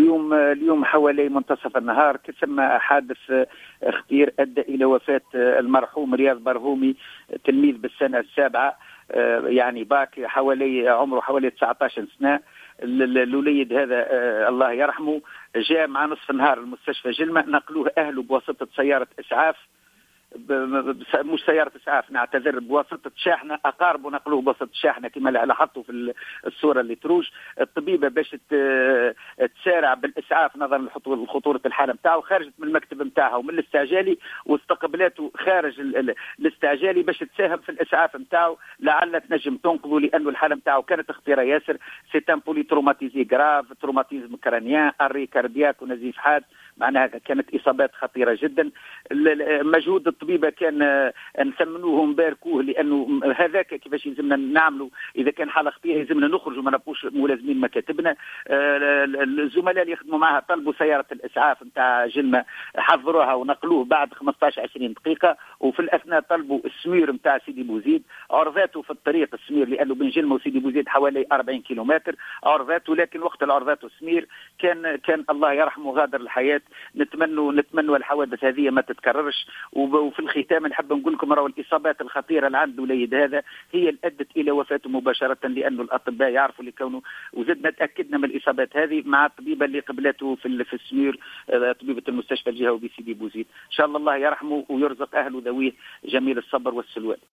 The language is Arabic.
اليوم حوالي منتصف النهار ثم حادث خطير ادى الى وفاه المرحوم رياض برهومي، تلميذ بالسنه السابعه، يعني باك عمره حوالي 19 سنه. الوليد هذا الله يرحمه جاء مع نصف النهار المستشفى جلمة، نقلوه اهله بواسطه سياره اسعاف، مش سيارة إسعاف نعتذر، بواسطة شاحنة، أقاربه نقلوه بواسطة شاحنة كما لاحظتوا في الصورة اللي تروج. الطبيبة باش تسارع بالإسعاف نظرا لخطورة الحالة نتاعو خرجت من المكتب نتاعها ومن الاستعجالي واستقبلاته خارج الاستعجالي باش تساهم في الإسعاف نتاعو لعل تنجم تنقذه، لأنه الحالة نتاعو كانت خطيرة ياسر. سيتان بولي تروماتيزي جراف، تروماتيزم كرانيان، أري كاردياك ونزيف حاد، معناها كانت إصابات خطيرة جدا. مجهود الطبيبة كان نثمنوه ونباركوه، لأنه هذاك كيفاش يلزمنا نعملوا إذا كان حالة خطيرة، يلزمنا نخرجوا ما نبقوش ملازمين مكاتبنا. الزملاء اللي يخدموا معها طلبوا سيارة الإسعاف نتاع جلمة، حضروها ونقلوه بعد 15-20 دقيقة، وفي الأثناء طلبوا السمير نتاع سيدي بوزيد، عرضاته في الطريق السمير لأنه بين جلمة وسيدي بوزيد حوالي 40 كيلومتر عرضاته، لكن وقت العرضات السمير كان الله يرحمه غادر الحياة. نتمنوا الحوادث هذه ما تتكررش. وفي الختام نحب نقول لكم راهو الإصابات الخطيرة اللي عند الوليد هذا هي اللي أدت إلى وفاته مباشرة، لأنه الأطباء يعرفوا لكونه، وزدنا تأكدنا من الإصابات هذه مع الطبيبة اللي قبلته في السمير، طبيبة المستشفى الجهوي بسيدي بوزيد. إن شاء الله يرحمه ويرزق أهله ذويه جميل الصبر والسلوان.